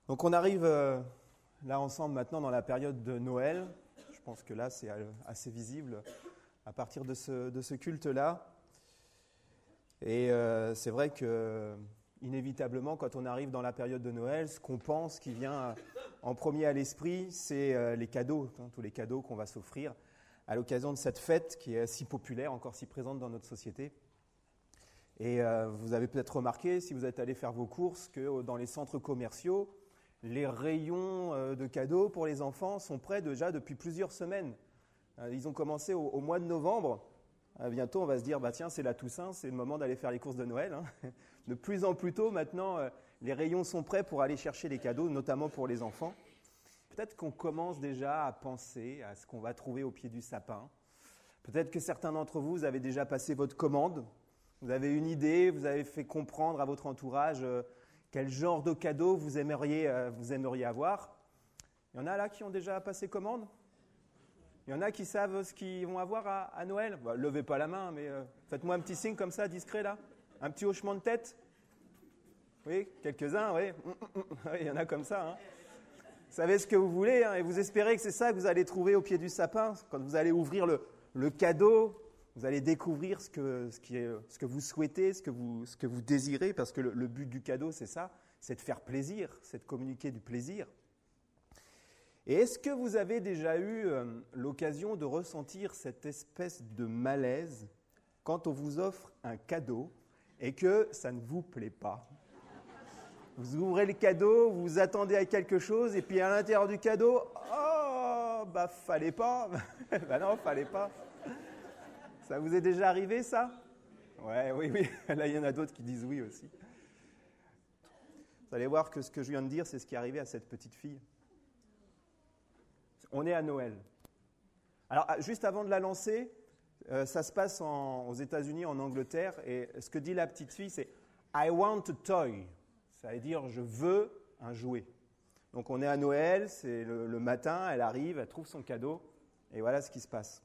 Donc on arrive là ensemble maintenant dans la période de Noël. Je pense que là c'est assez visible à partir de ce culte-là. Et c'est vrai que inévitablement quand on arrive dans la période de Noël, ce qu'on pense qui vient en premier à l'esprit, c'est les cadeaux, tous les cadeaux qu'on va s'offrir à l'occasion de cette fête qui est si populaire, encore si présente dans notre société. Et vous avez peut-être remarqué, si vous êtes allé faire vos courses, que dans les centres commerciaux, les rayons de cadeaux pour les enfants sont prêts déjà depuis plusieurs semaines. Ils ont commencé au mois de novembre. Bientôt, on va se dire, tiens, c'est la Toussaint, c'est le moment d'aller faire les courses de Noël. De plus en plus tôt, maintenant, les rayons sont prêts pour aller chercher les cadeaux, notamment pour les enfants. Peut-être qu'on commence déjà à penser à ce qu'on va trouver au pied du sapin. Peut-être que certains d'entre vous, vous avez déjà passé votre commande. Vous avez une idée, vous avez fait comprendre à votre entourage quel genre de cadeau vous aimeriez avoir. Il y en a là qui ont déjà passé commande? Il y en a qui savent ce qu'ils vont avoir à Noël? Levez pas la main, mais faites-moi un petit signe comme ça, discret là. Un petit hochement de tête. Oui, quelques-uns, oui. Oui, il y en a comme ça. Vous savez ce que vous voulez, et vous espérez que c'est ça que vous allez trouver au pied du sapin. Quand vous allez ouvrir le cadeau, vous allez découvrir ce que vous souhaitez, ce que vous désirez, parce que le but du cadeau, c'est ça, c'est de faire plaisir, c'est de communiquer du plaisir. Et est-ce que vous avez déjà eu l'occasion de ressentir cette espèce de malaise quand on vous offre un cadeau et que ça ne vous plaît pas? Vous ouvrez le cadeau, vous vous attendez à quelque chose, et puis à l'intérieur du cadeau, fallait pas. Non, fallait pas. Ça vous est déjà arrivé, ça? Oui. Là, il y en a d'autres qui disent oui aussi. Vous allez voir que ce que je viens de dire, c'est ce qui est arrivé à cette petite fille. On est à Noël. Alors, juste avant de la lancer, ça se passe aux États-Unis, en Angleterre, et ce que dit la petite fille, c'est « I want a toy ». Ça veut dire « je veux un jouet ». Donc, on est à Noël, c'est le matin, elle arrive, elle trouve son cadeau, et voilà ce qui se passe.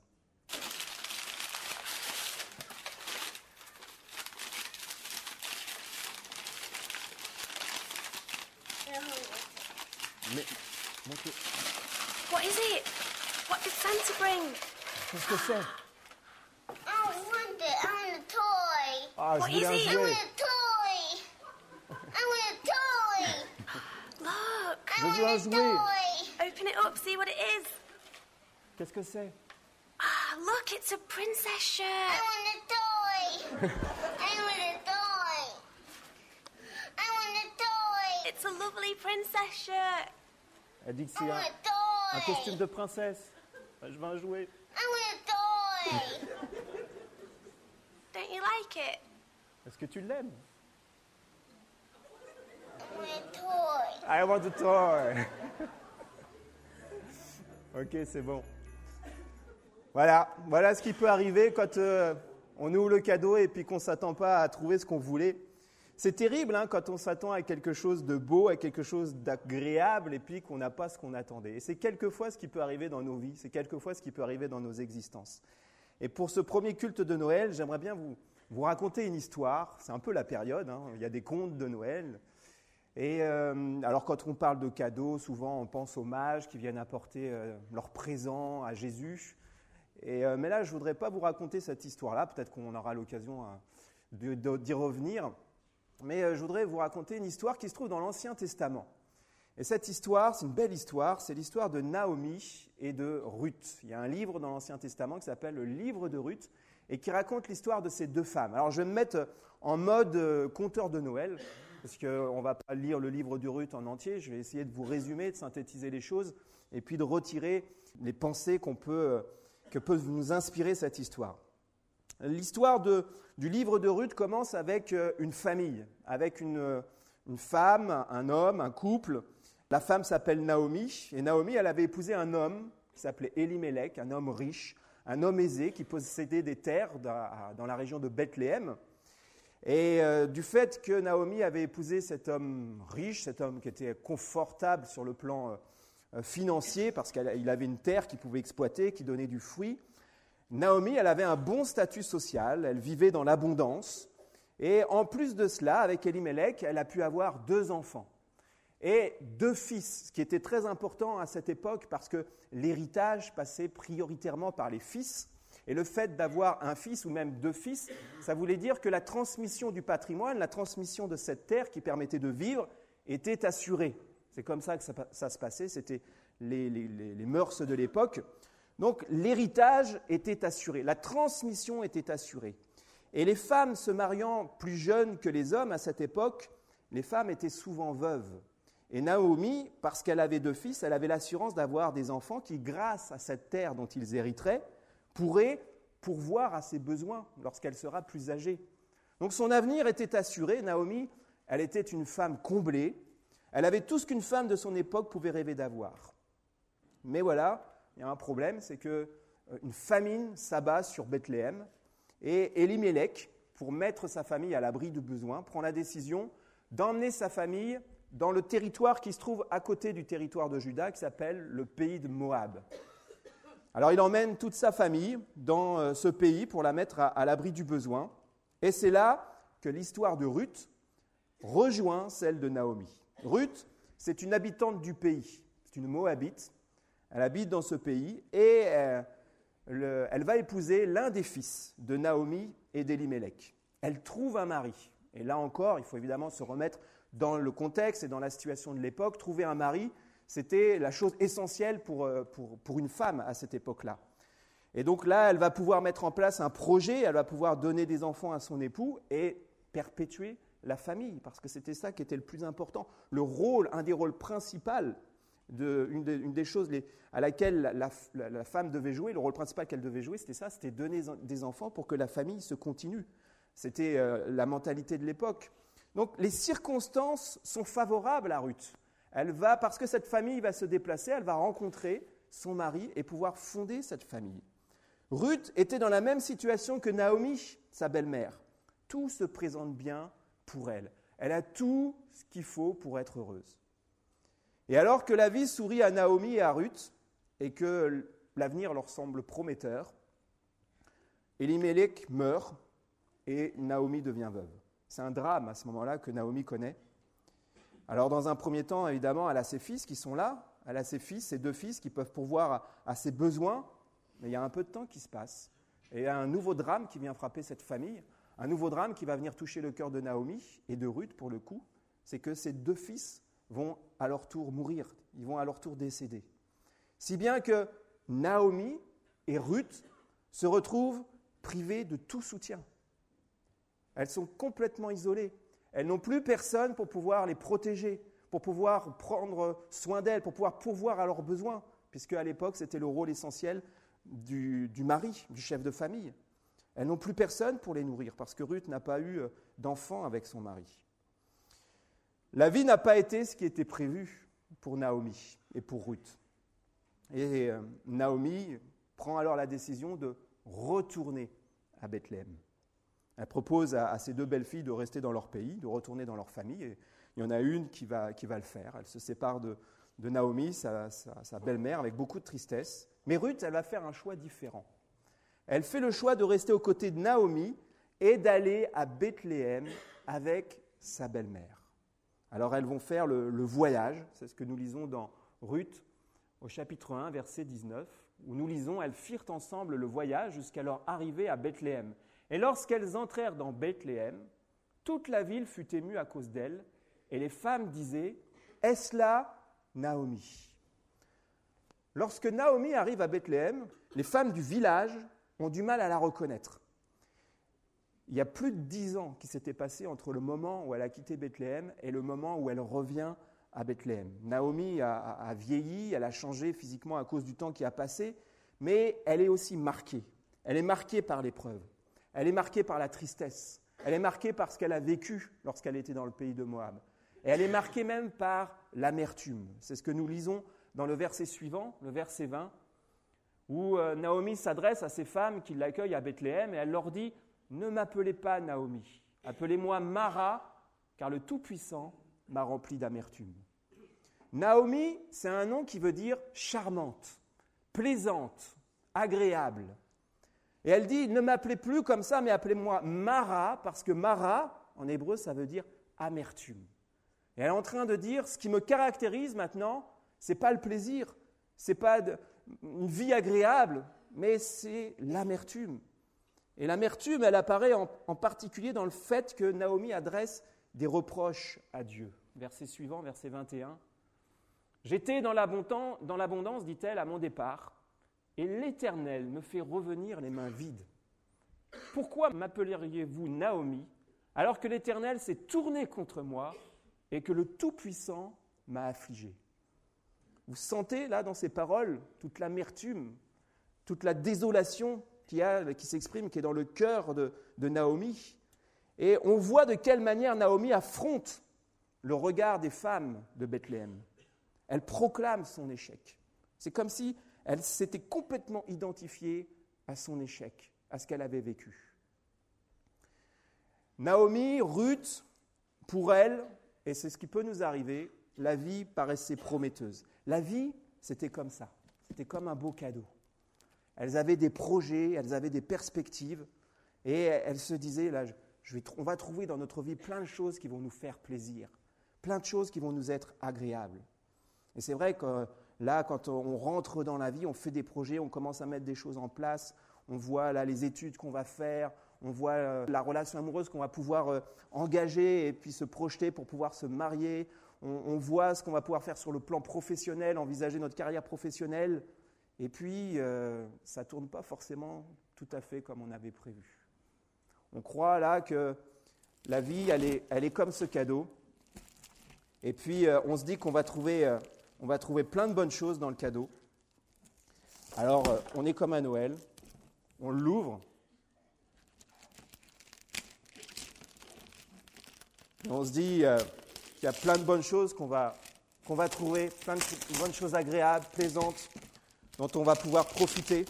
What is it? What did Santa bring? Qu'est-ce que c'est? I want it. I want a toy. Ah, What je voulais is un it? I jouet. want a toy. I want a toy. Look. Je veux un jouet. Toy. Open it up, see what it is. Qu'est-ce que c'est? Ah, look, it's a princess shirt. I want a toy. I want a toy. I want a toy. It's a lovely princess shirt. Elle dit que I c'est want a un toy. costume de princesse. Je veux un jouet. I want a toy. Don't you like it? Est-ce que tu l'aimes? I want a toy. I want a toy. Ok, c'est bon. Voilà ce qui peut arriver quand on ouvre le cadeau et puis qu'on ne s'attend pas à trouver ce qu'on voulait. C'est terrible quand on s'attend à quelque chose de beau, à quelque chose d'agréable et puis qu'on n'a pas ce qu'on attendait. Et c'est quelquefois ce qui peut arriver dans nos vies, c'est quelquefois ce qui peut arriver dans nos existences. Et pour ce premier culte de Noël, j'aimerais bien vous raconter une histoire. C'est un peu la période, il y a des contes de Noël. Et alors quand on parle de cadeaux, souvent on pense aux mages qui viennent apporter leurs présents à Jésus. Mais là, je ne voudrais pas vous raconter cette histoire-là, peut-être qu'on aura l'occasion d'y revenir. Mais je voudrais vous raconter une histoire qui se trouve dans l'Ancien Testament. Et cette histoire, c'est une belle histoire, c'est l'histoire de Naomi et de Ruth. Il y a un livre dans l'Ancien Testament qui s'appelle le livre de Ruth et qui raconte l'histoire de ces deux femmes. Alors je vais me mettre en mode conteur de Noël, parce qu'on ne va pas lire le livre de Ruth en entier, je vais essayer de vous résumer, de synthétiser les choses et puis de retirer les pensées que peut nous inspirer cette histoire. L'histoire du livre de Ruth commence avec une famille, avec une femme, un homme, un couple. La femme s'appelle Naomi, et Naomi, elle avait épousé un homme qui s'appelait Élimélec, un homme riche, un homme aisé qui possédait des terres dans la région de Bethléem. Et du fait que Naomi avait épousé cet homme riche, cet homme qui était confortable sur le plan financier, parce qu'il avait une terre qu'il pouvait exploiter, qui donnait du fruit, Naomi, elle avait un bon statut social, elle vivait dans l'abondance. Et en plus de cela, avec Élimélec, elle a pu avoir 2 enfants. et 2 fils, ce qui était très important à cette époque parce que l'héritage passait prioritairement par les fils. Et le fait d'avoir un fils ou même 2 fils, ça voulait dire que la transmission du patrimoine, la transmission de cette terre qui permettait de vivre, était assurée. C'est comme ça que ça se passait, c'était les mœurs de l'époque. Donc l'héritage était assuré, la transmission était assurée. Et les femmes se mariant plus jeunes que les hommes à cette époque, les femmes étaient souvent veuves. Et Naomi, parce qu'elle avait 2 fils, elle avait l'assurance d'avoir des enfants qui, grâce à cette terre dont ils hériteraient, pourraient pourvoir à ses besoins lorsqu'elle sera plus âgée. Donc son avenir était assuré. Naomi, elle était une femme comblée. Elle avait tout ce qu'une femme de son époque pouvait rêver d'avoir. Mais voilà, il y a un problème, c'est qu'une famine s'abat sur Bethléem et Élimélec, pour mettre sa famille à l'abri du besoin, prend la décision d'emmener sa famille dans le territoire qui se trouve à côté du territoire de Juda, qui s'appelle le pays de Moab. Alors il emmène toute sa famille dans ce pays pour la mettre à l'abri du besoin. Et c'est là que l'histoire de Ruth rejoint celle de Naomi. Ruth, c'est une habitante du pays, c'est une Moabite. Elle habite dans ce pays et elle va épouser l'un des fils de Naomi et d'Élimélec. Elle trouve un mari. Et là encore, il faut évidemment se remettre dans le contexte et dans la situation de l'époque. Trouver un mari, c'était la chose essentielle pour une femme à cette époque-là. Et donc là, elle va pouvoir mettre en place un projet, elle va pouvoir donner des enfants à son époux et perpétuer la famille, parce que c'était ça qui était le plus important. Le rôle, un des rôles principaux, une des choses à laquelle la femme devait jouer, le rôle principal qu'elle devait jouer, c'était ça, c'était donner des enfants pour que la famille se continue. C'était la mentalité de l'époque. Donc les circonstances sont favorables à Ruth. Parce que cette famille va se déplacer, elle va rencontrer son mari et pouvoir fonder cette famille. Ruth était dans la même situation que Naomi, sa belle-mère. Tout se présente bien pour elle. Elle a tout ce qu'il faut pour être heureuse. Et alors que la vie sourit à Naomi et à Ruth, et que l'avenir leur semble prometteur, Élimélec meurt et Naomi devient veuve. C'est un drame à ce moment-là que Naomi connaît. Alors dans un premier temps, évidemment, elle a ses fils qui sont là, elle a ses 2 fils qui peuvent pourvoir à ses besoins, mais il y a un peu de temps qui se passe. Et il y a un nouveau drame qui vient frapper cette famille, un nouveau drame qui va venir toucher le cœur de Naomi et de Ruth pour le coup, c'est que ces 2 fils vont à leur tour mourir, ils vont à leur tour décéder. Si bien que Naomi et Ruth se retrouvent privées de tout soutien. Elles sont complètement isolées. Elles n'ont plus personne pour pouvoir les protéger, pour pouvoir prendre soin d'elles, pour pouvoir pourvoir à leurs besoins, puisque à l'époque, c'était le rôle essentiel du mari, du chef de famille. Elles n'ont plus personne pour les nourrir, parce que Ruth n'a pas eu d'enfant avec son mari. La vie n'a pas été ce qui était prévu pour Naomi et pour Ruth. Et Naomi prend alors la décision de retourner à Bethléem. Elle propose à ses 2 belles-filles de rester dans leur pays, de retourner dans leur famille. Et il y en a une qui va le faire. Elle se sépare de Naomi, sa belle-mère, avec beaucoup de tristesse. Mais Ruth, elle va faire un choix différent. Elle fait le choix de rester aux côtés de Naomi et d'aller à Bethléem avec sa belle-mère. Alors elles vont faire le voyage, c'est ce que nous lisons dans Ruth au chapitre 1, verset 19, où nous lisons « Elles firent ensemble le voyage jusqu'à leur arrivée à Bethléem. Et lorsqu'elles entrèrent dans Bethléem, toute la ville fut émue à cause d'elles, et les femmes disaient « Est-ce là Naomi ?» Lorsque Naomi arrive à Bethléem, les femmes du village ont du mal à la reconnaître. Il y a plus de 10 ans qui s'étaient passés entre le moment où elle a quitté Bethléem et le moment où elle revient à Bethléem. Naomi a vieilli, elle a changé physiquement à cause du temps qui a passé, mais elle est aussi marquée. Elle est marquée par l'épreuve. Elle est marquée par la tristesse. Elle est marquée par ce qu'elle a vécu lorsqu'elle était dans le pays de Moab. Et elle est marquée même par l'amertume. C'est ce que nous lisons dans le verset suivant, le verset 20, où Naomi s'adresse à ces femmes qui l'accueillent à Bethléem et elle leur dit « Ne m'appelez pas Naomi, appelez-moi Mara, car le Tout-Puissant m'a rempli d'amertume. » Naomi, c'est un nom qui veut dire charmante, plaisante, agréable. Et elle dit « Ne m'appelez plus comme ça, mais appelez-moi Mara, parce que Mara, en hébreu, ça veut dire amertume. » Et elle est en train de dire, ce qui me caractérise maintenant, ce n'est pas le plaisir, ce n'est pas une vie agréable, mais c'est l'amertume. Et l'amertume, elle apparaît en particulier dans le fait que Naomi adresse des reproches à Dieu. Verset suivant, verset 21. « J'étais dans l'abondance, dit-elle, à mon départ, et l'Éternel me fait revenir les mains vides. Pourquoi m'appelleriez-vous Naomi, alors que l'Éternel s'est tourné contre moi et que le Tout-Puissant m'a affligé ?» Vous sentez là dans ces paroles toute l'amertume, toute la désolation qui s'exprime, qui est dans le cœur de Naomi. Et on voit de quelle manière Naomi affronte le regard des femmes de Bethléem. Elle proclame son échec. C'est comme si elle s'était complètement identifiée à son échec, à ce qu'elle avait vécu. Naomi, Ruth, pour elle, et c'est ce qui peut nous arriver, la vie paraissait prometteuse. La vie, c'était comme ça. C'était comme un beau cadeau. Elles avaient des projets, elles avaient des perspectives, et elles se disaient, là, on va trouver dans notre vie plein de choses qui vont nous faire plaisir, plein de choses qui vont nous être agréables. Et c'est vrai que là, quand on rentre dans la vie, on fait des projets, on commence à mettre des choses en place, on voit là les études qu'on va faire, on voit la relation amoureuse qu'on va pouvoir engager et puis se projeter pour pouvoir se marier, on voit ce qu'on va pouvoir faire sur le plan professionnel, envisager notre carrière professionnelle, et puis ça ne tourne pas forcément tout à fait comme on avait prévu. On croit là que la vie, elle est comme ce cadeau, et puis on se dit qu'on va trouver plein de bonnes choses dans le cadeau. Alors, on est comme à Noël, on l'ouvre, et on se dit qu'il y a plein de bonnes choses qu'on va trouver, plein de bonnes choses agréables, plaisantes, dont on va pouvoir profiter.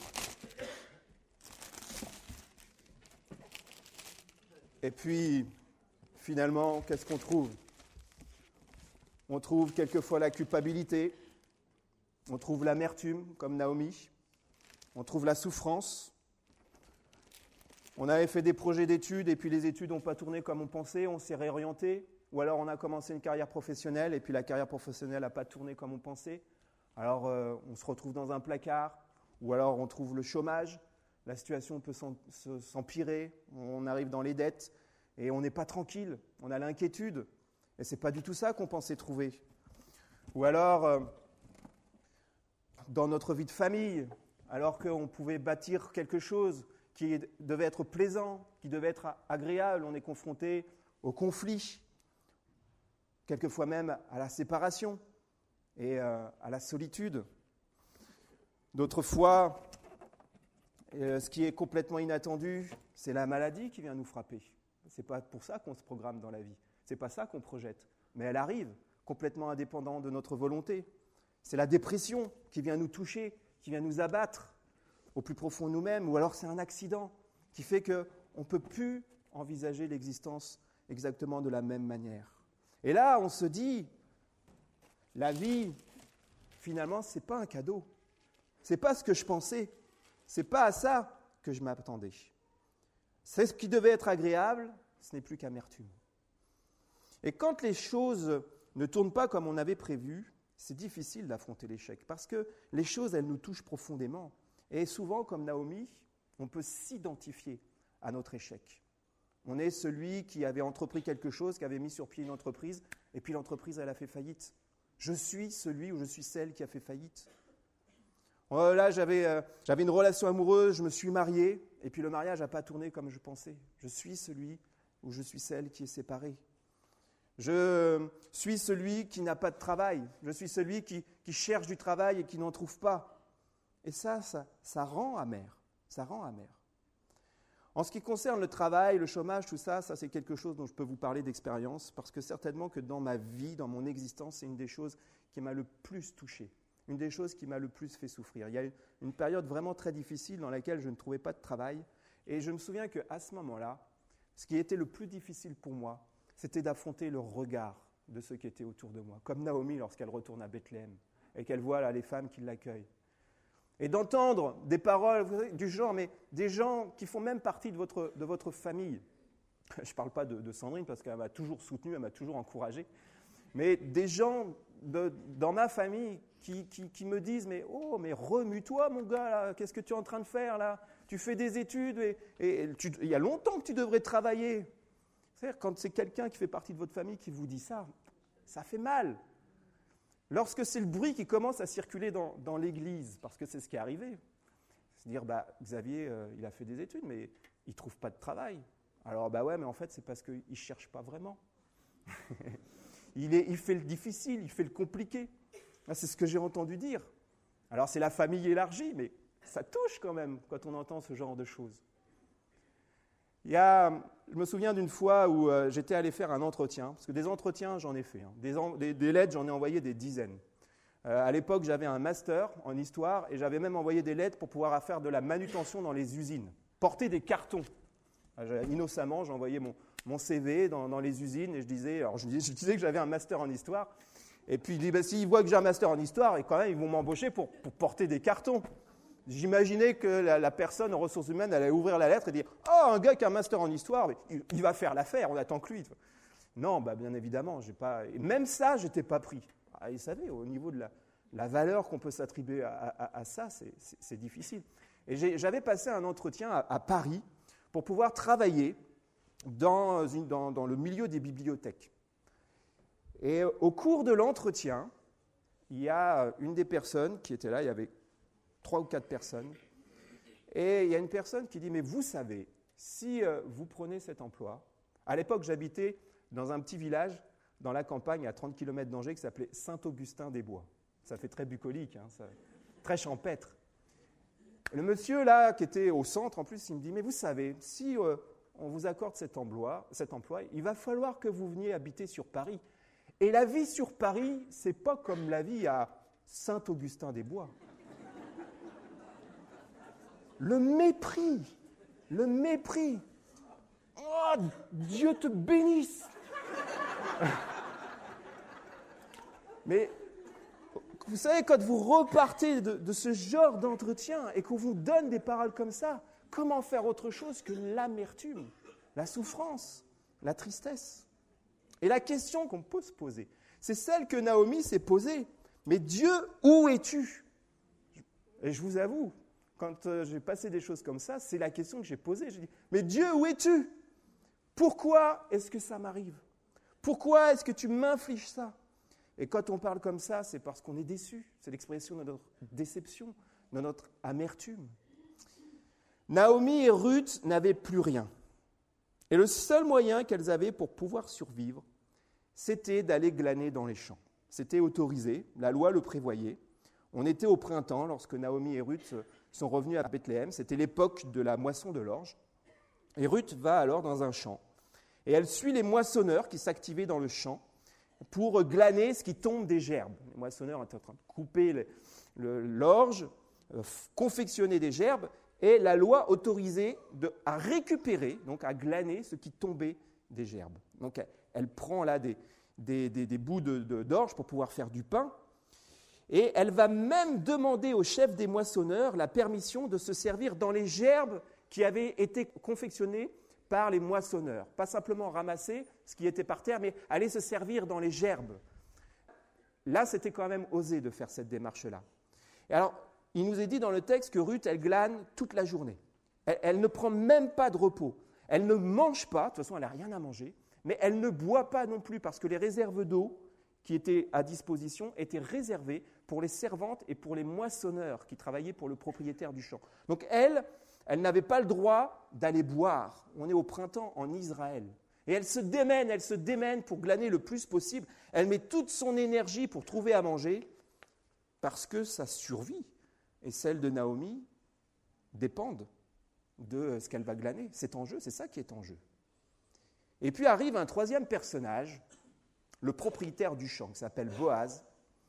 Et puis, finalement, qu'est-ce qu'on trouve ? On trouve quelquefois la culpabilité, on trouve l'amertume, comme Naomi, on trouve la souffrance. On avait fait des projets d'études et puis les études n'ont pas tourné comme on pensait, on s'est réorienté. Ou alors on a commencé une carrière professionnelle et puis la carrière professionnelle n'a pas tourné comme on pensait. Alors on se retrouve dans un placard, ou alors on trouve le chômage, la situation peut s'empirer, on arrive dans les dettes et on n'est pas tranquille, on a l'inquiétude. Et ce n'est pas du tout ça qu'on pensait trouver. Ou alors, dans notre vie de famille, alors qu'on pouvait bâtir quelque chose qui devait être plaisant, qui devait être agréable, on est confronté au conflit, quelquefois même à la séparation et à la solitude. D'autres fois, ce qui est complètement inattendu, c'est la maladie qui vient nous frapper. Ce n'est pas pour ça qu'on se programme dans la vie. Ce n'est pas ça qu'on projette, mais elle arrive, complètement indépendante de notre volonté. C'est la dépression qui vient nous toucher, qui vient nous abattre au plus profond de nous-mêmes, ou alors c'est un accident qui fait qu'on ne peut plus envisager l'existence exactement de la même manière. Et là, on se dit, la vie, finalement, ce n'est pas un cadeau. Ce n'est pas ce que je pensais. Ce n'est pas à ça que je m'attendais. C'est ce qui devait être agréable, ce n'est plus qu'amertume. Et quand les choses ne tournent pas comme on avait prévu, c'est difficile d'affronter l'échec parce que les choses, elles nous touchent profondément. Et souvent, comme Naomi, on peut s'identifier à notre échec. On est celui qui avait entrepris quelque chose, qui avait mis sur pied une entreprise, et puis l'entreprise, elle a fait faillite. Je suis celui ou je suis celle qui a fait faillite. Là, j'avais une relation amoureuse, je me suis marié, et puis le mariage n'a pas tourné comme je pensais. Je suis celui ou je suis celle qui est séparée. Je suis celui qui n'a pas de travail. Je suis celui qui cherche du travail et qui n'en trouve pas. Et ça rend amer. Ça rend amer. En ce qui concerne le travail, le chômage, tout ça, c'est quelque chose dont je peux vous parler d'expérience, parce que certainement que dans ma vie, dans mon existence, c'est une des choses qui m'a le plus touché, une des choses qui m'a le plus fait souffrir. Il y a une période vraiment très difficile dans laquelle je ne trouvais pas de travail, et je me souviens qu'à ce moment-là, ce qui était le plus difficile pour moi, c'était d'affronter le regard de ceux qui étaient autour de moi, comme Naomi lorsqu'elle retourne à Bethléem et qu'elle voit là les femmes qui l'accueillent. Et d'entendre des paroles du genre, mais des gens qui font même partie de votre famille. Je ne parle pas de Sandrine parce qu'elle m'a toujours soutenu, elle m'a toujours encouragé. Mais des gens dans ma famille qui me disent « mais remue-toi mon gars, là, qu'est-ce que tu es en train de faire là? Tu fais des études et il y a longtemps que tu devrais travailler. » C'est-à-dire quand c'est quelqu'un qui fait partie de votre famille qui vous dit ça, ça fait mal. Lorsque c'est le bruit qui commence à circuler dans l'église, parce que c'est ce qui est arrivé, c'est dire Xavier, il a fait des études, mais il ne trouve pas de travail. Alors ouais, mais en fait, c'est parce qu'il ne cherche pas vraiment. il fait le difficile, il fait le compliqué. C'est ce que j'ai entendu dire. Alors c'est la famille élargie, mais ça touche quand même quand on entend ce genre de choses. Je me souviens d'une fois où j'étais allé faire un entretien, parce que des entretiens, j'en ai fait. Des lettres, j'en ai envoyé des dizaines. À l'époque, j'avais un master en histoire et j'avais même envoyé des lettres pour pouvoir faire de la manutention dans les usines, porter des cartons. Innocemment, j'envoyais mon CV dans les usines et je disais que j'avais un master en histoire. Et puis, il dit, s'ils voient que j'ai un master en histoire, et quand même, ils vont m'embaucher pour porter des cartons. J'imaginais que la personne en ressources humaines allait ouvrir la lettre et dire « Oh, un gars qui a un master en histoire, il va faire l'affaire, on attend que lui. » Non, bien évidemment, et même ça, je n'étais pas pris. Vous savez, au niveau de la valeur qu'on peut s'attribuer à ça, c'est difficile. Et j'avais passé un entretien à Paris pour pouvoir travailler dans le milieu des bibliothèques. Et au cours de l'entretien, il y a une des personnes qui était là, il y avait 3 ou 4 personnes, et il y a une personne qui dit « Mais vous savez, si vous prenez cet emploi… » À l'époque, j'habitais dans un petit village dans la campagne à 30 km d'Angers qui s'appelait Saint-Augustin-des-Bois. Ça fait très bucolique, très champêtre. Et le monsieur là, qui était au centre en plus, il me dit « Mais vous savez, si on vous accorde cet emploi, il va falloir que vous veniez habiter sur Paris. Et la vie sur Paris, c'est pas comme la vie à Saint-Augustin-des-Bois. » Le mépris. Oh, Dieu te bénisse. Mais vous savez, quand vous repartez de ce genre d'entretien et qu'on vous donne des paroles comme ça, comment faire autre chose que l'amertume, la souffrance, la tristesse? Et la question qu'on peut se poser, c'est celle que Naomi s'est posée. Mais Dieu, où es-tu? Et je vous avoue, quand j'ai passé des choses comme ça, c'est la question que j'ai posée. J'ai dit, mais Dieu, où es-tu? Pourquoi est-ce que ça m'arrive? Pourquoi est-ce que tu m'infliges ça? Et quand on parle comme ça, c'est parce qu'on est déçu. C'est l'expression de notre déception, de notre amertume. Naomi et Ruth n'avaient plus rien. Et le seul moyen qu'elles avaient pour pouvoir survivre, c'était d'aller glaner dans les champs. C'était autorisé, la loi le prévoyait. On était au printemps lorsque Naomi et Ruth sont revenus à Bethléem. C'était l'époque de la moisson de l'orge. Et Ruth va alors dans un champ. Et elle suit les moissonneurs qui s'activaient dans le champ pour glaner ce qui tombe des gerbes. Les moissonneurs étaient en train de couper l'orge, confectionner des gerbes, et la loi autorisait à récupérer, donc à glaner ce qui tombait des gerbes. Donc elle prend là des bouts d'orge pour pouvoir faire du pain. Et elle va même demander au chef des moissonneurs la permission de se servir dans les gerbes qui avaient été confectionnées par les moissonneurs. Pas simplement ramasser ce qui était par terre, mais aller se servir dans les gerbes. Là, c'était quand même osé de faire cette démarche-là. Et alors, il nous est dit dans le texte que Ruth, elle glane toute la journée. Elle ne prend même pas de repos. Elle ne mange pas, de toute façon, elle n'a rien à manger, mais elle ne boit pas non plus parce que les réserves d'eau qui étaient à disposition étaient réservées pour les servantes et pour les moissonneurs qui travaillaient pour le propriétaire du champ. Donc elle n'avait pas le droit d'aller boire. On est au printemps en Israël. Et elle se démène pour glaner le plus possible. Elle met toute son énergie pour trouver à manger parce que sa survie et celle de Naomi dépendent de ce qu'elle va glaner. C'est en jeu, c'est ça qui est en jeu. Et puis arrive un troisième personnage, le propriétaire du champ, qui s'appelle Boaz.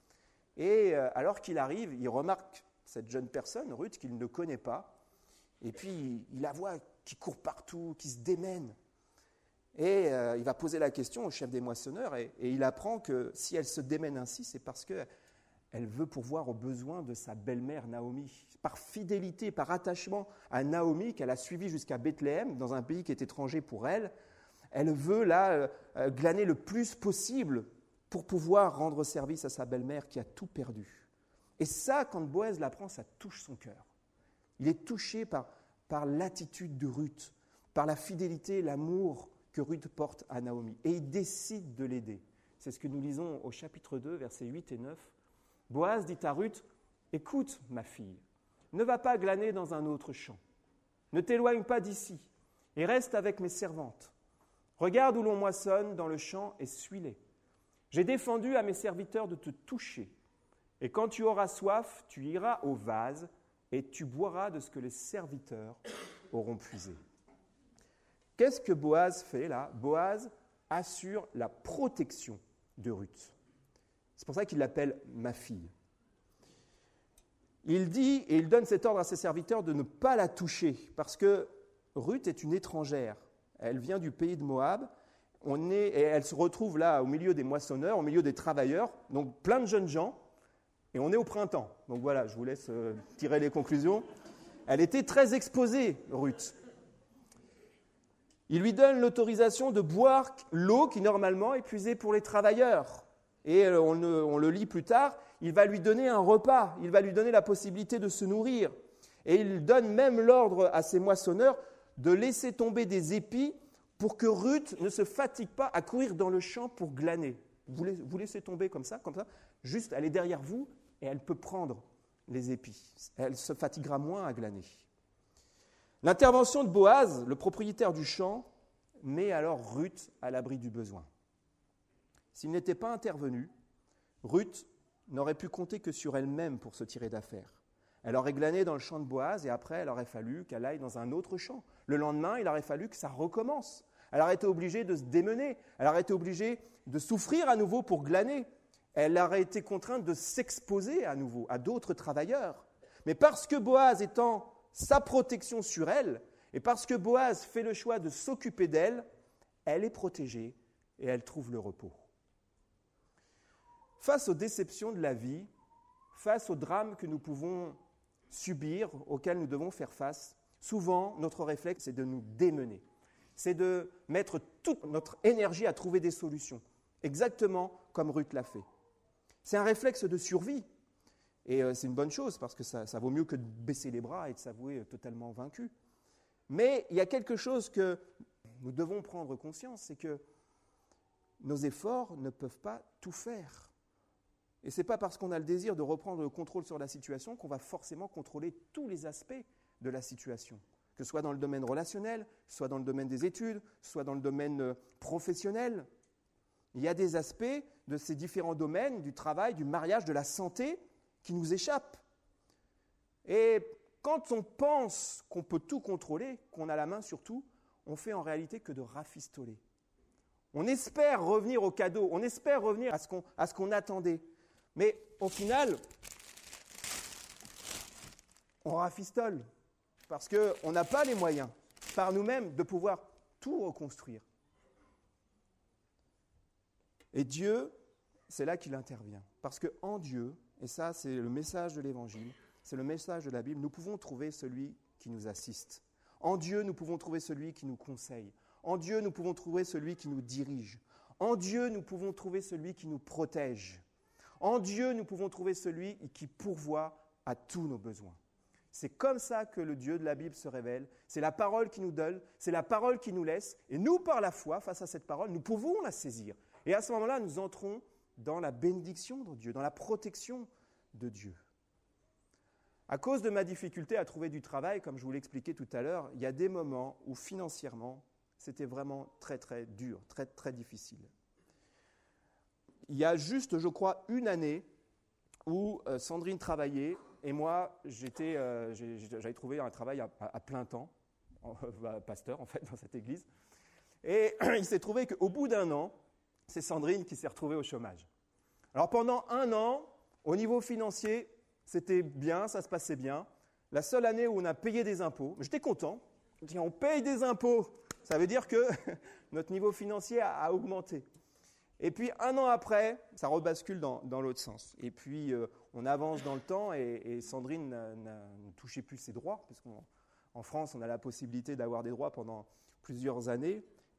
Et alors qu'il arrive, il remarque cette jeune personne, Ruth, qu'il ne connaît pas. Et puis, il la voit qui court partout, qui se démène. Et il va poser la question au chef des moissonneurs. Et il apprend que si elle se démène ainsi, c'est parce qu'elle veut pourvoir aux besoins de sa belle-mère Naomi. Par fidélité, par attachement à Naomi, qu'elle a suivie jusqu'à Bethléem, dans un pays qui est étranger pour elle, elle veut là glaner le plus possible pour pouvoir rendre service à sa belle-mère qui a tout perdu. Et ça, quand Boaz l'apprend, ça touche son cœur. Il est touché par l'attitude de Ruth, par la fidélité, l'amour que Ruth porte à Naomi. Et il décide de l'aider. C'est ce que nous lisons au chapitre 2, versets 8 et 9. Boaz dit à Ruth, « Écoute, ma fille, ne va pas glaner dans un autre champ. Ne t'éloigne pas d'ici et reste avec mes servantes. Regarde où l'on moissonne dans le champ et suis-les. J'ai défendu à mes serviteurs de te toucher. Et quand tu auras soif, tu iras au vase et tu boiras de ce que les serviteurs auront puisé. » Qu'est-ce que Boaz fait là ? Boaz assure la protection de Ruth. C'est pour ça qu'il l'appelle « ma fille ». Il dit, et il donne cet ordre à ses serviteurs de ne pas la toucher, parce que Ruth est une étrangère. Elle vient du pays de Moab, et elle se retrouve là au milieu des moissonneurs, au milieu des travailleurs, donc plein de jeunes gens, et on est au printemps. Donc voilà, je vous laisse tirer les conclusions. Elle était très exposée, Ruth. Il lui donne l'autorisation de boire l'eau qui normalement est puisée pour les travailleurs. Et on le lit plus tard, il va lui donner un repas, il va lui donner la possibilité de se nourrir. Et il donne même l'ordre à ses moissonneurs de laisser tomber des épis pour que Ruth ne se fatigue pas à courir dans le champ pour glaner. Vous laissez tomber comme ça, juste elle est derrière vous et elle peut prendre les épis. Elle se fatiguera moins à glaner. L'intervention de Boaz, le propriétaire du champ, met alors Ruth à l'abri du besoin. S'il n'était pas intervenu, Ruth n'aurait pu compter que sur elle-même pour se tirer d'affaire. Elle aurait glané dans le champ de Boaz et après, il aurait fallu qu'elle aille dans un autre champ. Le lendemain, il aurait fallu que ça recommence. Elle aurait été obligée de se démener. Elle aurait été obligée de souffrir à nouveau pour glaner. Elle aurait été contrainte de s'exposer à nouveau à d'autres travailleurs. Mais parce que Boaz étend sa protection sur elle, et parce que Boaz fait le choix de s'occuper d'elle, elle est protégée et elle trouve le repos. Face aux déceptions de la vie, face aux drames que nous pouvons subir, auxquels nous devons faire face, souvent notre réflexe c'est de nous démener. C'est de mettre toute notre énergie à trouver des solutions, exactement comme Ruth l'a fait. C'est un réflexe de survie. Et c'est une bonne chose parce que ça vaut mieux que de baisser les bras et de s'avouer totalement vaincu. Mais il y a quelque chose que nous devons prendre conscience, c'est que nos efforts ne peuvent pas tout faire. Et ce n'est pas parce qu'on a le désir de reprendre le contrôle sur la situation qu'on va forcément contrôler tous les aspects de la situation, que ce soit dans le domaine relationnel, soit dans le domaine des études, soit dans le domaine professionnel. Il y a des aspects de ces différents domaines, du travail, du mariage, de la santé, qui nous échappent. Et quand on pense qu'on peut tout contrôler, qu'on a la main sur tout, on fait en réalité que de rafistoler. On espère revenir au cadeau, on espère revenir à ce qu'on attendait. Mais au final, on rafistole parce qu'on n'a pas les moyens par nous-mêmes de pouvoir tout reconstruire. Et Dieu, c'est là qu'il intervient. Parce qu'en Dieu, et ça c'est le message de l'Évangile, c'est le message de la Bible, nous pouvons trouver celui qui nous assiste. En Dieu, nous pouvons trouver celui qui nous conseille. En Dieu, nous pouvons trouver celui qui nous dirige. En Dieu, nous pouvons trouver celui qui nous protège. En Dieu, nous pouvons trouver celui qui pourvoit à tous nos besoins. C'est comme ça que le Dieu de la Bible se révèle. C'est la parole qui nous donne, c'est la parole qui nous laisse. Et nous, par la foi, face à cette parole, nous pouvons la saisir. Et à ce moment-là, nous entrons dans la bénédiction de Dieu, dans la protection de Dieu. À cause de ma difficulté à trouver du travail, comme je vous l'expliquais tout à l'heure, il y a des moments où financièrement, c'était vraiment très très dur, très très difficile. Il y a juste, je crois, une année où Sandrine travaillait et moi, j'avais trouvé un travail à plein temps, pasteur en fait, dans cette église. Et il s'est trouvé qu'au bout d'un an, c'est Sandrine qui s'est retrouvée au chômage. Alors pendant un an, au niveau financier, c'était bien, ça se passait bien. La seule année où on a payé des impôts, j'étais content. On paye des impôts, ça veut dire que notre niveau financier a augmenté. Et puis un an après, ça rebascule dans l'autre sens. Et puis on avance dans le temps et Sandrine ne touchait plus ses droits, parce qu'en France, on a la possibilité d'avoir des droits pendant plusieurs années.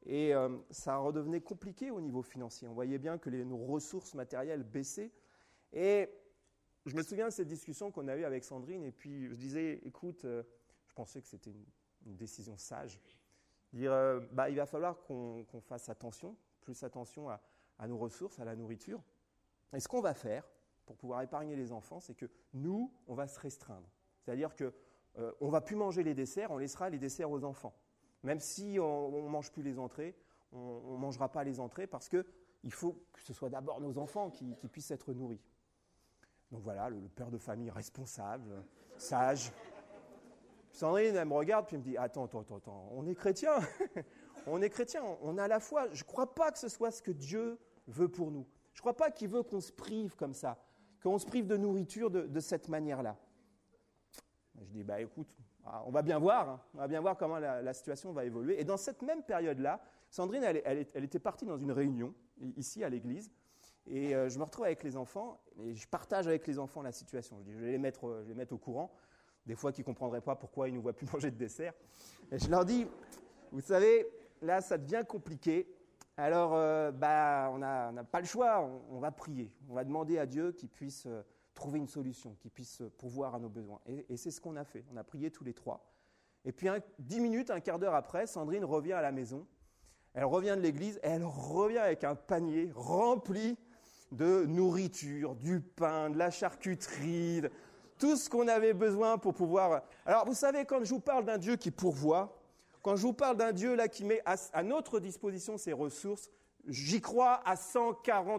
Et ça redevenait compliqué au niveau financier. On voyait bien que nos ressources matérielles baissaient. Et je me souviens de cette discussion qu'on a eue avec Sandrine. Et puis je disais, écoute, je pensais que c'était une décision sage. Dire, il va falloir qu'on fasse attention, plus attention à nos ressources, à la nourriture. Et ce qu'on va faire pour pouvoir épargner les enfants, c'est que nous, on va se restreindre. C'est-à-dire qu'on ne va plus manger les desserts, on laissera les desserts aux enfants. Même si on ne mange plus les entrées, on ne mangera pas les entrées parce qu'il faut que ce soit d'abord nos enfants qui puissent être nourris. Donc voilà, le père de famille responsable, sage. Sandrine, elle me regarde puis elle me dit « Attends, on est chrétien, on est chrétien, on a la foi. Je ne crois pas que ce soit ce que Dieu veut pour nous. Je ne crois pas qu'il veut qu'on se prive comme ça, qu'on se prive de nourriture de cette manière-là. » Je dis, écoute, on va bien voir, on va bien voir comment la situation va évoluer. Et dans cette même période-là, Sandrine, elle était partie dans une réunion, ici à l'église, et je me retrouve avec les enfants, et je partage avec les enfants la situation. Je dis, je vais les mettre au courant, des fois qu'ils ne comprendraient pas pourquoi ils ne nous voient plus manger de dessert. Et je leur dis, vous savez, là, ça devient compliqué. Alors, on n'a pas le choix, on va prier. On va demander à Dieu qu'il puisse trouver une solution, qu'il puisse pourvoir à nos besoins. Et c'est ce qu'on a fait. On a prié tous les trois. Et puis, 10 minutes, un quart d'heure après, Sandrine revient à la maison. Elle revient de l'église et elle revient avec un panier rempli de nourriture, du pain, de la charcuterie, tout ce qu'on avait besoin pour pouvoir... Alors, vous savez, quand je vous parle d'un Dieu qui pourvoit, quand je vous parle d'un Dieu là qui met à notre disposition ses ressources, j'y crois à 148%.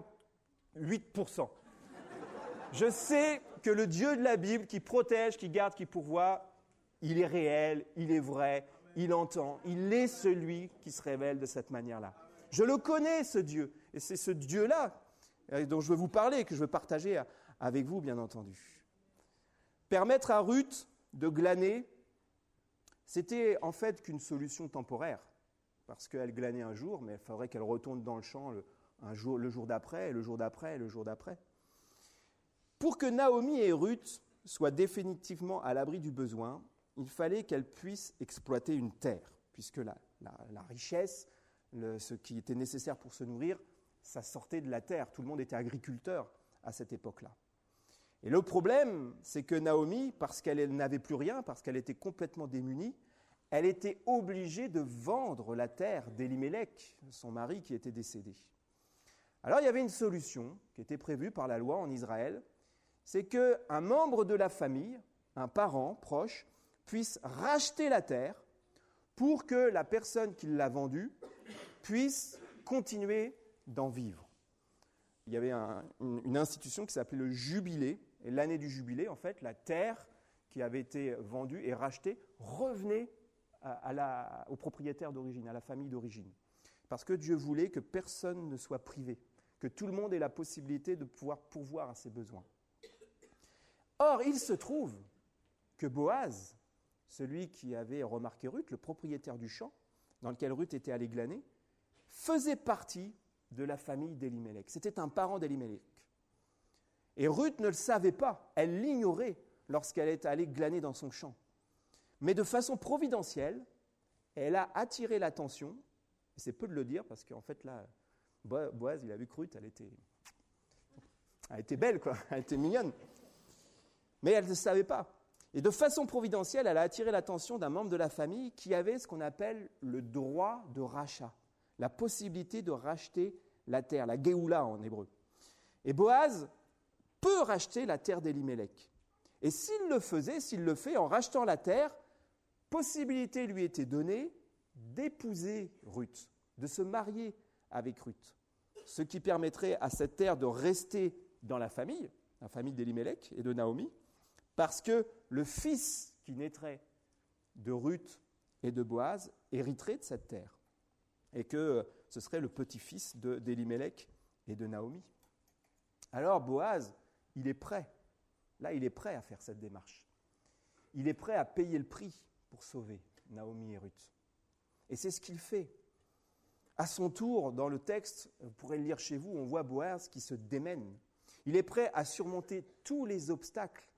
Je sais que le Dieu de la Bible qui protège, qui garde, qui pourvoit, il est réel, il est vrai, il entend, il est celui qui se révèle de cette manière-là. Je le connais, ce Dieu, et c'est ce Dieu-là dont je veux vous parler, que je veux partager avec vous, bien entendu. Permettre à Ruth de glaner, c'était en fait qu'une solution temporaire, parce qu'elle glanait un jour, mais il faudrait qu'elle retourne dans le champ le jour d'après, et le jour d'après, et le jour d'après. Pour que Naomi et Ruth soient définitivement à l'abri du besoin, il fallait qu'elles puissent exploiter une terre, puisque la richesse, ce qui était nécessaire pour se nourrir, ça sortait de la terre. Tout le monde était agriculteur à cette époque-là. Et le problème, c'est que Naomi, parce qu'elle n'avait plus rien, parce qu'elle était complètement démunie, elle était obligée de vendre la terre d'Élimélec, son mari qui était décédé. Alors il y avait une solution qui était prévue par la loi en Israël, c'est qu'un membre de la famille, un parent proche, puisse racheter la terre pour que la personne qui l'a vendue puisse continuer d'en vivre. Il y avait une institution qui s'appelait le jubilé, et l'année du jubilé, en fait, la terre qui avait été vendue et rachetée revenait au propriétaire d'origine, à la famille d'origine. Parce que Dieu voulait que personne ne soit privé, que tout le monde ait la possibilité de pouvoir pourvoir à ses besoins. Or, il se trouve que Boaz, celui qui avait remarqué Ruth, le propriétaire du champ dans lequel Ruth était allée glaner, faisait partie de la famille d'Élimélec. C'était un parent d'Élimélec. Et Ruth ne le savait pas, elle l'ignorait lorsqu'elle est allée glaner dans son champ. Mais de façon providentielle, elle a attiré l'attention, et c'est peu de le dire parce qu'en fait là, Boaz, il a vu que Ruth, elle était belle, quoi, elle était mignonne. Mais elle ne le savait pas. Et de façon providentielle, elle a attiré l'attention d'un membre de la famille qui avait ce qu'on appelle le droit de rachat, la possibilité de racheter la terre, la Géoula en hébreu. Et Boaz peut racheter la terre d'Élimélec. Et s'il le fait en rachetant la terre, possibilité lui était donnée d'épouser Ruth, de se marier avec Ruth, ce qui permettrait à cette terre de rester dans la famille d'Élimélec et de Naomi, parce que le fils qui naîtrait de Ruth et de Boaz hériterait de cette terre, et que ce serait le petit-fils d'Élimélec et de Naomi. Alors Boaz, il est prêt. Là, il est prêt à faire cette démarche. Il est prêt à payer le prix pour sauver Naomi et Ruth. Et c'est ce qu'il fait. À son tour, dans le texte, vous pourrez le lire chez vous, on voit Boaz qui se démène. Il est prêt à surmonter tous les obstacles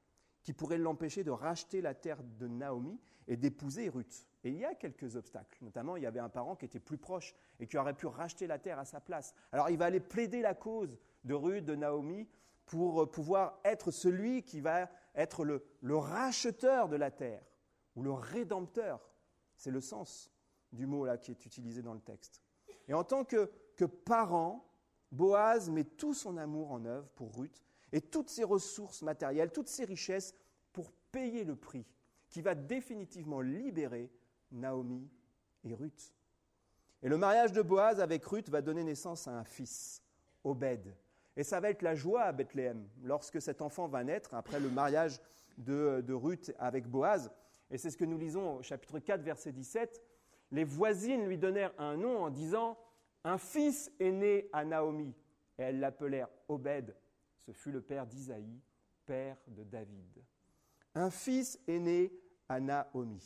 qui pourraient l'empêcher de racheter la terre de Naomi et d'épouser Ruth. Et il y a quelques obstacles. Notamment, il y avait un parent qui était plus proche et qui aurait pu racheter la terre à sa place. Alors, il va aller plaider la cause de Ruth, de Naomi, pour pouvoir être celui qui va être le racheteur de la terre, ou le rédempteur. C'est le sens du mot là qui est utilisé dans le texte. Et en tant que parent, Boaz met tout son amour en œuvre pour Ruth et toutes ses ressources matérielles, toutes ses richesses pour payer le prix qui va définitivement libérer Naomi et Ruth. Et le mariage de Boaz avec Ruth va donner naissance à un fils, Obed. Et ça va être la joie à Bethléem lorsque cet enfant va naître après le mariage de Ruth avec Boaz. Et c'est ce que nous lisons au chapitre 4, verset 17. Les voisines lui donnèrent un nom en disant « Un fils est né à Naomi ». Et elles l'appelèrent Obed. Ce fut le père d'Isaïe, père de David. Un fils est né à Naomi.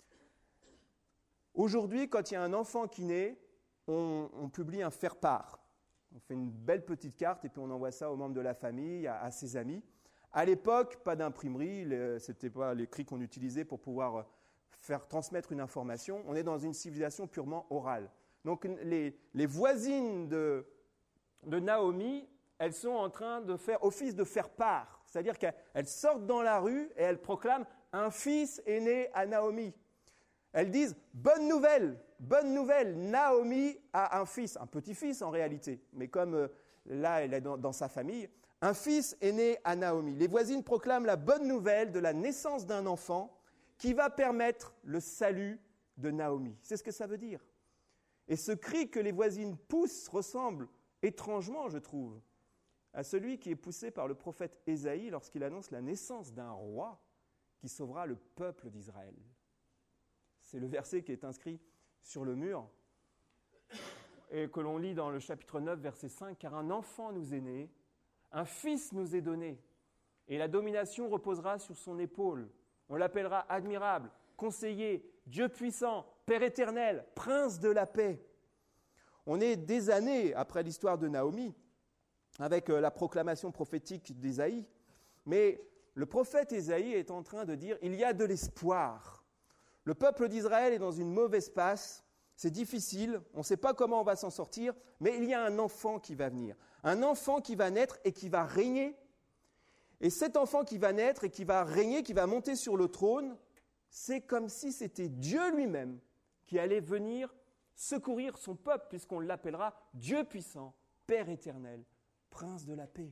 Aujourd'hui, quand il y a un enfant qui naît, on publie un faire-part. On fait une belle petite carte et puis on envoie ça aux membres de la famille, à ses amis. À l'époque, pas d'imprimerie, ce n'était pas l'écrit qu'on utilisait pour pouvoir faire transmettre une information. On est dans une civilisation purement orale. Donc les voisines de Naomi, elles sont en train de faire office de faire-part. C'est-à-dire qu'elles sortent dans la rue et elles proclament « Un fils est né à Naomi ». Elles disent « Bonne nouvelle, Naomi a un fils, un petit-fils en réalité, mais comme là elle est dans sa famille, un fils est né à Naomi ». Les voisines proclament la bonne nouvelle de la naissance d'un enfant qui va permettre le salut de Naomi. C'est ce que ça veut dire. Et ce cri que les voisines poussent ressemble étrangement, je trouve, à celui qui est poussé par le prophète Ésaïe lorsqu'il annonce la naissance d'un roi qui sauvera le peuple d'Israël. C'est le verset qui est inscrit sur le mur et que l'on lit dans le chapitre 9, verset 5. « Car un enfant nous est né, un fils nous est donné, et la domination reposera sur son épaule. On l'appellera admirable, conseiller, Dieu puissant, Père éternel, prince de la paix. » On est des années après l'histoire de Naomi, avec la proclamation prophétique d'Ésaïe, mais le prophète Ésaïe est en train de dire « Il y a de l'espoir ». Le peuple d'Israël est dans une mauvaise passe, c'est difficile, on ne sait pas comment on va s'en sortir, mais il y a un enfant qui va venir, un enfant qui va naître et qui va régner. Et cet enfant qui va naître et qui va régner, qui va monter sur le trône, c'est comme si c'était Dieu lui-même qui allait venir secourir son peuple, puisqu'on l'appellera Dieu puissant, Père éternel, Prince de la paix.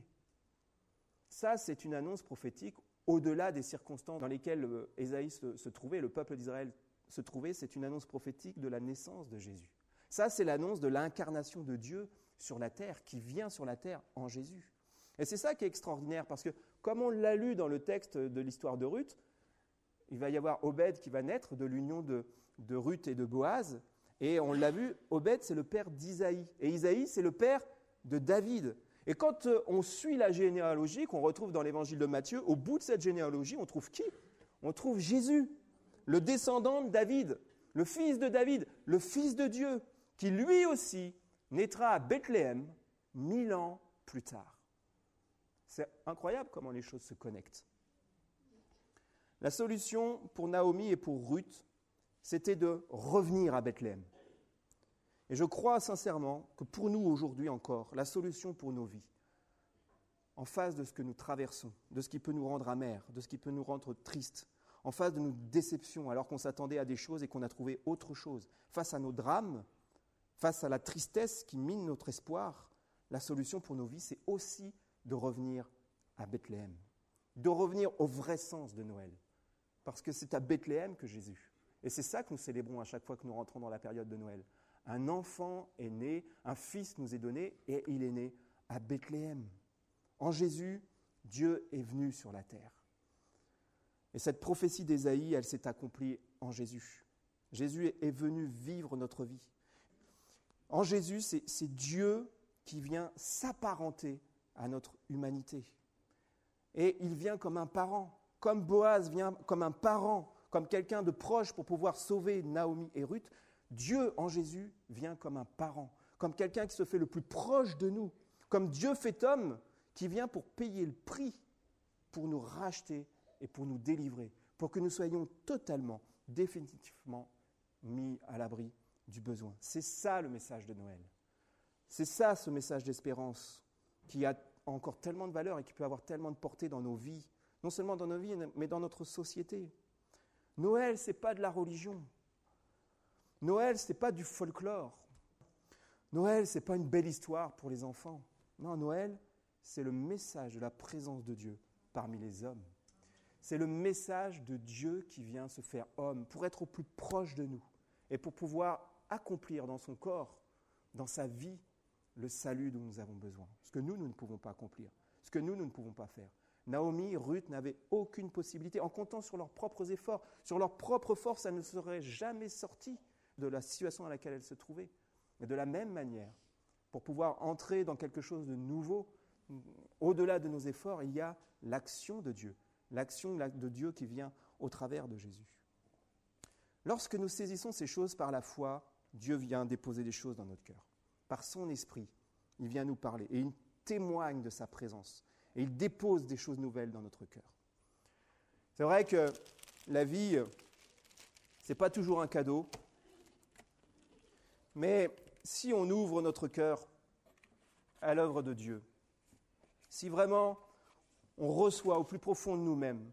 Ça, c'est une annonce prophétique au-delà des circonstances dans lesquelles Ésaïe se trouvait, le peuple d'Israël se trouvait, c'est une annonce prophétique de la naissance de Jésus. Ça, c'est l'annonce de l'incarnation de Dieu sur la terre, qui vient sur la terre en Jésus. Et c'est ça qui est extraordinaire, parce que comme on l'a lu dans le texte de l'histoire de Ruth, il va y avoir Obed qui va naître de l'union de Ruth et de Boaz, et on l'a vu, Obed, c'est le père d'Isaïe, et Isaïe, c'est le père de David. Et quand on suit la généalogie qu'on retrouve dans l'évangile de Matthieu, au bout de cette généalogie, on trouve qui ? On trouve Jésus, le descendant de David, le fils de David, le fils de Dieu, qui lui aussi naîtra à Bethléem 1000 ans plus tard. C'est incroyable comment les choses se connectent. La solution pour Naomi et pour Ruth, c'était de revenir à Bethléem. Et je crois sincèrement que pour nous aujourd'hui encore, la solution pour nos vies, en face de ce que nous traversons, de ce qui peut nous rendre amers, de ce qui peut nous rendre tristes, en face de nos déceptions alors qu'on s'attendait à des choses et qu'on a trouvé autre chose, face à nos drames, face à la tristesse qui mine notre espoir, la solution pour nos vies, c'est aussi de revenir à Bethléem, de revenir au vrai sens de Noël, parce que c'est à Bethléem que Jésus. Et c'est ça que nous célébrons à chaque fois que nous rentrons dans la période de Noël. Un enfant est né, un fils nous est donné, et il est né à Bethléem. En Jésus, Dieu est venu sur la terre. Et cette prophétie d'Ésaïe, elle s'est accomplie en Jésus. Jésus est venu vivre notre vie. En Jésus, c'est Dieu qui vient s'apparenter à notre humanité. Et il vient comme un parent, comme Boaz vient comme un parent, comme quelqu'un de proche pour pouvoir sauver Naomi et Ruth. Dieu, en Jésus, vient comme un parent, comme quelqu'un qui se fait le plus proche de nous, comme Dieu fait homme, qui vient pour payer le prix, pour nous racheter et pour nous délivrer, pour que nous soyons totalement, définitivement mis à l'abri du besoin. C'est ça le message de Noël. C'est ça ce message d'espérance qui a encore tellement de valeur et qui peut avoir tellement de portée dans nos vies, non seulement dans nos vies, mais dans notre société. Noël, ce n'est pas de la religion. Noël, ce n'est pas du folklore. Noël, ce n'est pas une belle histoire pour les enfants. Non, Noël, c'est le message de la présence de Dieu parmi les hommes. C'est le message de Dieu qui vient se faire homme pour être au plus proche de nous et pour pouvoir accomplir dans son corps, dans sa vie, le salut dont nous avons besoin. Ce que nous ne pouvons pas accomplir, ce que nous ne pouvons pas faire. Naomi, Ruth n'avaient aucune possibilité. En comptant sur leurs propres efforts, sur leur propre force, elles ne seraient jamais sorties de la situation dans laquelle elles se trouvaient. Et de la même manière, pour pouvoir entrer dans quelque chose de nouveau, au-delà de nos efforts, il y a l'action de Dieu. L'action de Dieu qui vient au travers de Jésus. Lorsque nous saisissons ces choses par la foi, Dieu vient déposer des choses dans notre cœur. Par son esprit, il vient nous parler et il témoigne de sa présence. Et il dépose des choses nouvelles dans notre cœur. C'est vrai que la vie, ce n'est pas toujours un cadeau. Mais si on ouvre notre cœur à l'œuvre de Dieu, si vraiment on reçoit au plus profond de nous-mêmes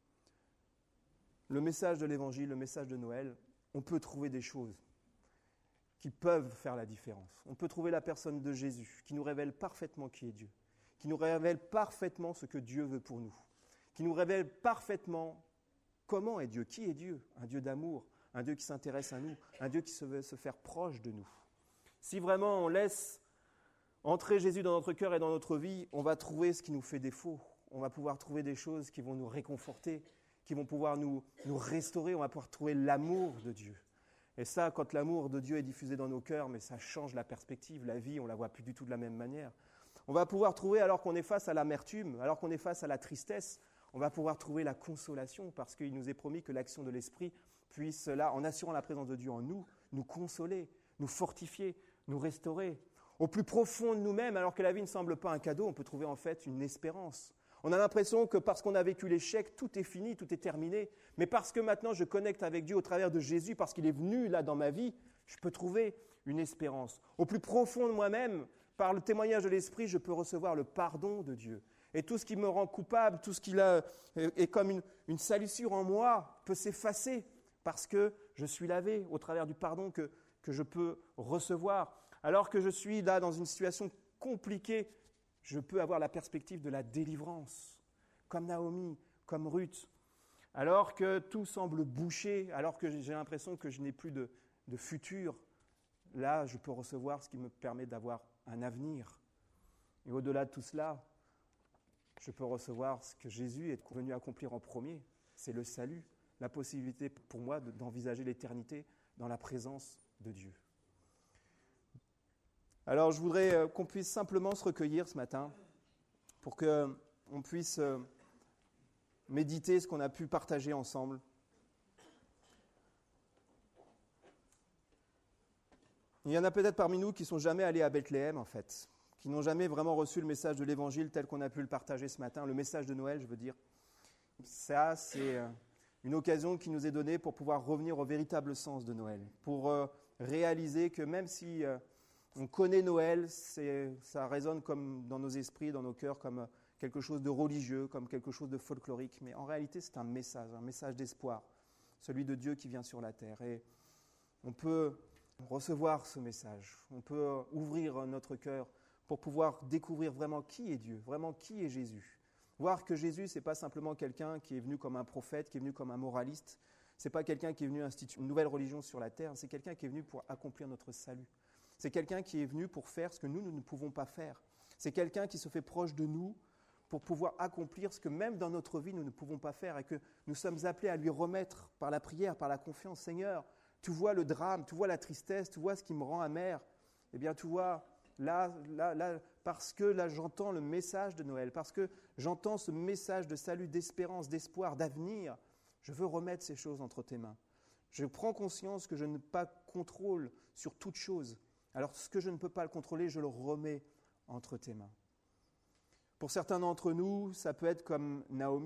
le message de l'Évangile, le message de Noël, on peut trouver des choses qui peuvent faire la différence. On peut trouver la personne de Jésus qui nous révèle parfaitement qui est Dieu, qui nous révèle parfaitement ce que Dieu veut pour nous, qui nous révèle parfaitement comment est Dieu, qui est Dieu, un Dieu d'amour, un Dieu qui s'intéresse à nous, un Dieu qui veut se faire proche de nous. Si vraiment on laisse entrer Jésus dans notre cœur et dans notre vie, on va trouver ce qui nous fait défaut. On va pouvoir trouver des choses qui vont nous réconforter, qui vont pouvoir nous restaurer. On va pouvoir trouver l'amour de Dieu. Et ça, quand l'amour de Dieu est diffusé dans nos cœurs, mais ça change la perspective, la vie, on ne la voit plus du tout de la même manière. On va pouvoir trouver, alors qu'on est face à l'amertume, alors qu'on est face à la tristesse, on va pouvoir trouver la consolation, parce qu'il nous est promis que l'action de l'Esprit puisse, là, en assurant la présence de Dieu en nous, nous consoler, nous fortifier, nous restaurer. Au plus profond de nous-mêmes, alors que la vie ne semble pas un cadeau, on peut trouver en fait une espérance. On a l'impression que parce qu'on a vécu l'échec, tout est fini, tout est terminé. Mais parce que maintenant je connecte avec Dieu au travers de Jésus, parce qu'il est venu là dans ma vie, je peux trouver une espérance. Au plus profond de moi-même, par le témoignage de l'Esprit, je peux recevoir le pardon de Dieu. Et tout ce qui me rend coupable, tout ce qui est comme une salissure en moi, peut s'effacer parce que je suis lavé au travers du pardon que je peux recevoir. Alors que je suis là dans une situation compliquée, je peux avoir la perspective de la délivrance, comme Naomi, comme Ruth. Alors que tout semble bouché, alors que j'ai l'impression que je n'ai plus de futur, là, je peux recevoir ce qui me permet d'avoir un avenir. Et au-delà de tout cela, je peux recevoir ce que Jésus est venu accomplir en premier, c'est le salut, la possibilité pour moi d'envisager l'éternité dans la présence de Dieu. Alors, je voudrais qu'on puisse simplement se recueillir ce matin pour qu'on puisse méditer ce qu'on a pu partager ensemble. Il y en a peut-être parmi nous qui ne sont jamais allés à Bethléem, en fait, qui n'ont jamais vraiment reçu le message de l'Évangile tel qu'on a pu le partager ce matin, le message de Noël, je veux dire. Ça, c'est une occasion qui nous est donnée pour pouvoir revenir au véritable sens de Noël, pour réaliser que même si on connaît Noël, ça résonne comme dans nos esprits, dans nos cœurs, comme quelque chose de religieux, comme quelque chose de folklorique. Mais en réalité, c'est un message d'espoir, celui de Dieu qui vient sur la terre. Et on peut recevoir ce message, on peut ouvrir notre cœur pour pouvoir découvrir vraiment qui est Dieu, vraiment qui est Jésus. Voir que Jésus, ce n'est pas simplement quelqu'un qui est venu comme un prophète, qui est venu comme un moraliste. Ce n'est pas quelqu'un qui est venu instituer une nouvelle religion sur la terre, c'est quelqu'un qui est venu pour accomplir notre salut. C'est quelqu'un qui est venu pour faire ce que nous ne pouvons pas faire. C'est quelqu'un qui se fait proche de nous pour pouvoir accomplir ce que même dans notre vie nous ne pouvons pas faire et que nous sommes appelés à lui remettre par la prière, par la confiance. Seigneur, tu vois le drame, tu vois la tristesse, tu vois ce qui me rend amer. Eh bien, tu vois, là, parce que là j'entends le message de Noël, parce que j'entends ce message de salut, d'espérance, d'espoir, d'avenir, je veux remettre ces choses entre tes mains. Je prends conscience que je n'ai pas contrôle sur toute chose. Alors, ce que je ne peux pas le contrôler, je le remets entre tes mains. Pour certains d'entre nous, ça peut être comme Naomi.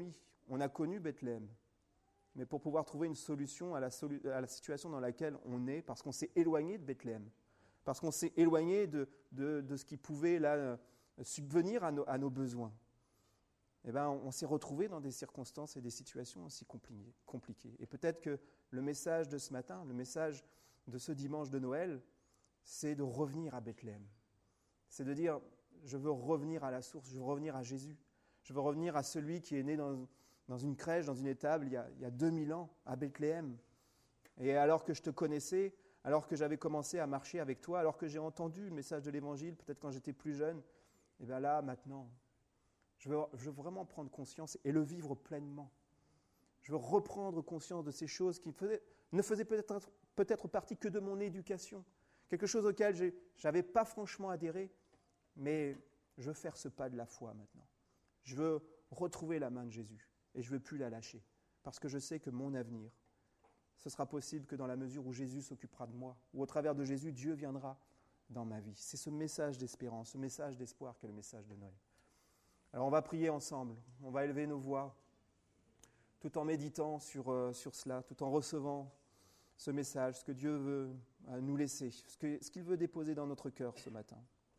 on a connu Bethléem, mais pour pouvoir trouver une solution à la situation dans laquelle on est, parce qu'on s'est éloigné de Bethléem, parce qu'on s'est éloigné de ce qui pouvait là, subvenir à nos besoins, eh ben, on s'est retrouvé dans des circonstances et des situations aussi compliquées. Et peut-être que le message de ce matin, le message de ce dimanche de Noël, c'est de revenir à Bethléem. C'est de dire, je veux revenir à la source, je veux revenir à Jésus. Je veux revenir à celui qui est né dans une crèche, dans une étable, il y a 2000 ans, à Bethléem. Et alors que je te connaissais, alors que j'avais commencé à marcher avec toi, alors que j'ai entendu le message de l'Évangile, peut-être quand j'étais plus jeune, et bien là, maintenant, je veux vraiment prendre conscience et le vivre pleinement. Je veux reprendre conscience de ces choses qui ne faisaient peut-être partie que de mon éducation, quelque chose auquel je n'avais pas franchement adhéré, mais je veux faire ce pas de la foi maintenant. Je veux retrouver la main de Jésus et je ne veux plus la lâcher, parce que je sais que mon avenir, ce sera possible que dans la mesure où Jésus s'occupera de moi, ou au travers de Jésus, Dieu viendra dans ma vie. C'est ce message d'espérance, ce message d'espoir qu'est le message de Noël. Alors on va prier ensemble, on va élever nos voix, tout en méditant sur cela, tout en recevant ce message, ce que Dieu veut nous laisser, ce qu'il veut déposer dans notre cœur ce matin.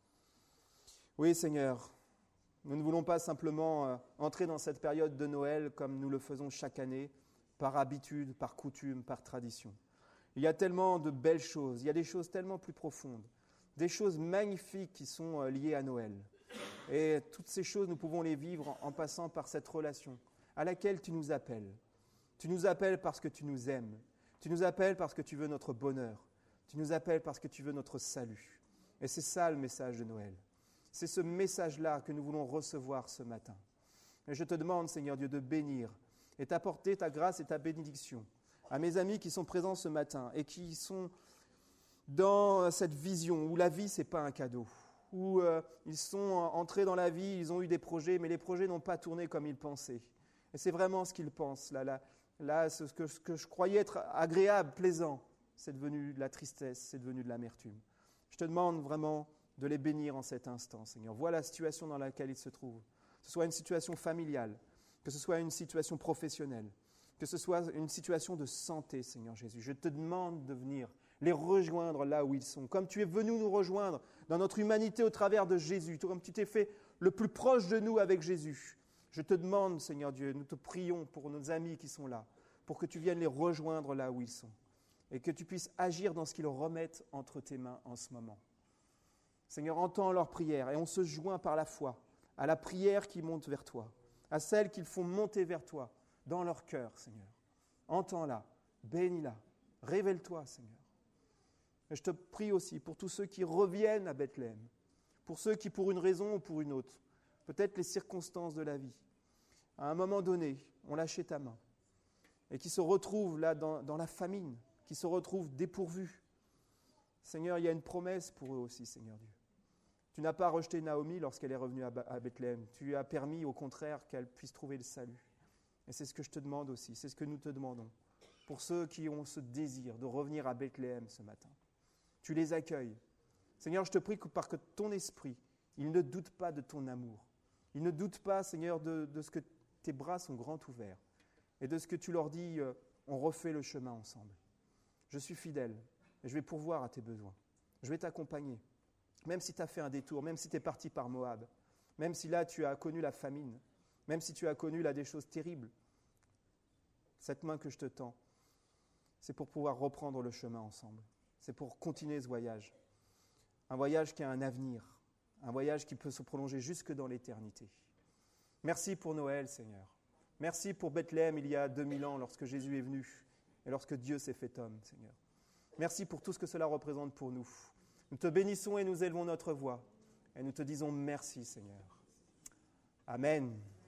Oui, Seigneur, nous ne voulons pas simplement entrer dans cette période de Noël comme nous le faisons chaque année, par habitude, par coutume, par tradition. Il y a tellement de belles choses, il y a des choses tellement plus profondes, des choses magnifiques qui sont liées à Noël. Et toutes ces choses, nous pouvons les vivre en passant par cette relation à laquelle tu nous appelles. Tu nous appelles parce que tu nous aimes. Tu nous appelles parce que tu veux notre bonheur. Tu nous appelles parce que tu veux notre salut. Et c'est ça le message de Noël. C'est ce message-là que nous voulons recevoir ce matin. Et je te demande, Seigneur Dieu, de bénir et t'apporter ta grâce et ta bénédiction à mes amis qui sont présents ce matin et qui sont dans cette vision où la vie, ce n'est pas un cadeau, où ils sont entrés dans la vie, ils ont eu des projets, mais les projets n'ont pas tourné comme ils pensaient. Et c'est vraiment ce qu'ils pensent. Là, ce que je croyais être agréable, plaisant, c'est devenu de la tristesse, c'est devenu de l'amertume. Je te demande vraiment de les bénir en cet instant, Seigneur. Vois la situation dans laquelle ils se trouvent. Que ce soit une situation familiale, que ce soit une situation professionnelle, que ce soit une situation de santé, Seigneur Jésus. Je te demande de venir les rejoindre là où ils sont, comme tu es venu nous rejoindre dans notre humanité au travers de Jésus, comme tu t'es fait le plus proche de nous avec Jésus. Je te demande, Seigneur Dieu, nous te prions pour nos amis qui sont là, pour que tu viennes les rejoindre là où ils sont et que tu puisses agir dans ce qu'ils remettent entre tes mains en ce moment. Seigneur, entends leurs prières et on se joint par la foi à la prière qui monte vers toi, à celle qu'ils font monter vers toi dans leur cœur, Seigneur. Entends-la, bénis-la, révèle-toi, Seigneur. Et je te prie aussi pour tous ceux qui reviennent à Bethléem, pour ceux qui, pour une raison ou pour une autre, peut-être les circonstances de la vie, à un moment donné, ont lâché ta main et qui se retrouvent là dans la famine, qui se retrouvent dépourvus. Seigneur, il y a une promesse pour eux aussi, Seigneur Dieu. Tu n'as pas rejeté Naomi lorsqu'elle est revenue à Bethléem. Tu as permis, au contraire, qu'elle puisse trouver le salut. Et c'est ce que je te demande aussi, c'est ce que nous te demandons, pour ceux qui ont ce désir de revenir à Bethléem ce matin. Tu les accueilles. Seigneur, je te prie que par que ton esprit, il ne doute pas de ton amour. Il ne doute pas, Seigneur, de ce que tes bras sont grands ouverts et de ce que tu leur dis, on refait le chemin ensemble. Je suis fidèle et je vais pourvoir à tes besoins. Je vais t'accompagner, même si tu as fait un détour, même si tu es parti par Moab, même si là tu as connu la famine, même si tu as connu là des choses terribles. Cette main que je te tends, c'est pour pouvoir reprendre le chemin ensemble. C'est pour continuer ce voyage. Un voyage qui a un avenir, un voyage qui peut se prolonger jusque dans l'éternité. Merci pour Noël, Seigneur. Merci pour Bethléem il y a 2000 ans, lorsque Jésus est venu et lorsque Dieu s'est fait homme, Seigneur. Merci pour tout ce que cela représente pour nous. Nous te bénissons et nous élevons notre voix. Et nous te disons merci, Seigneur. Amen.